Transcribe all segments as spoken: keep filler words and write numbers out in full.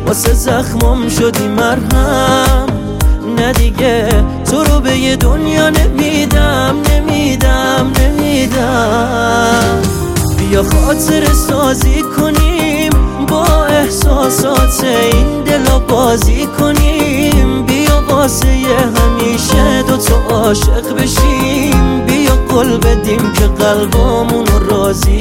واسه زخمم شدی مرهم. نه دیگه تو رو به یه دنیا نمیدم نمیدم نمیدم. بیا خاطر سازی کنیم با احساسات این دل بازی کنیم. بیا واسه همیشه دوتا عاشق بشیم. بیا قول بدیم که قلبامون رو راضی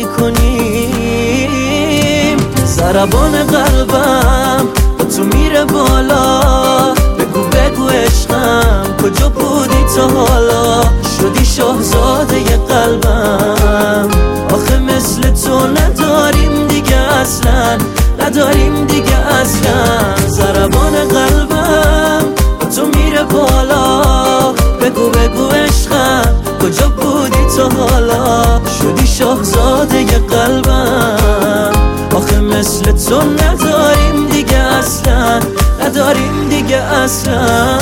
کنیم. ضربان قلبم با تو میره بالا. بگو بگو عشقم کجا بودی تا حالا؟ شدی شاهزاده قلبم. آخه مثل تو نداریم دیگه اصلا، نداریم دیگه اصلا. ضربان قلبم با تو میره بالا. بگو بگو عشقم کجا بودی تا حالا؟ شدی شاهزاده قلبم. آخه مثل تو نداریم دیگه اصلا، نداریم دیگه اصلا.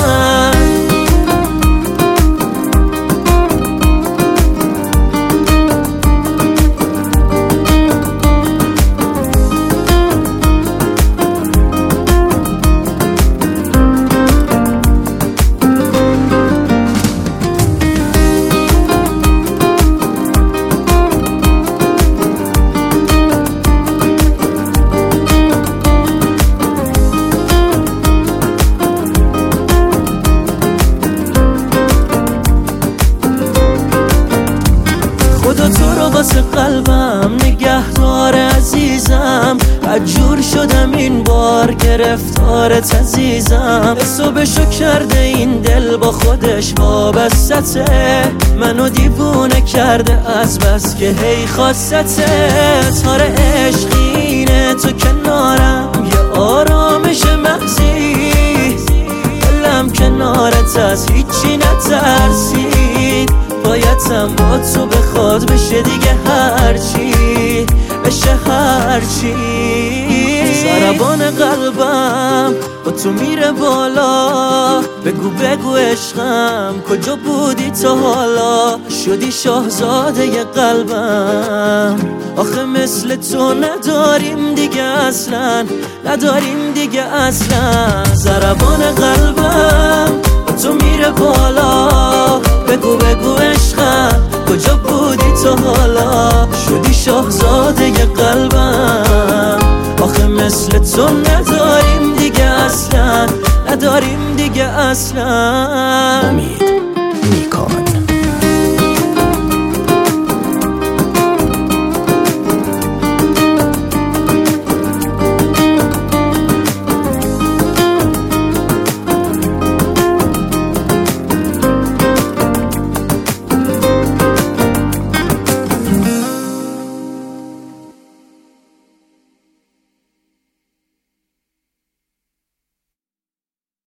خدا تو رو واسه قلبم نگهدار عزیزم. عجور شدم این بار گرفتارت عزیزم. حسابشو کرده این دل با خودش وابسته. منو دیوونه کرده از بس که هی خواستته. تار عشقینه تو کنارم یه آرامش مغزی. دلم کنارت از هیچی نترسید. بایدم با تو بخواد بشه دیگه هرچی بشه هرچی. ضربان قلبم با تو میره بالا. بگو بگو عشقم کجا بودی تا حالا؟ شدی شاهزاده قلبم. آخه مثل تو نداریم دیگه اصلا، نداریم دیگه اصلا. ضربان قلبم با تو میره بالا. بگو بگو عشقم کجا بودی تا حالا؟ شدی شاهزاده قلبم. آخه مثل تو نداریم دیگه اصلا، نداریم دیگه اصلا. امید نیکان.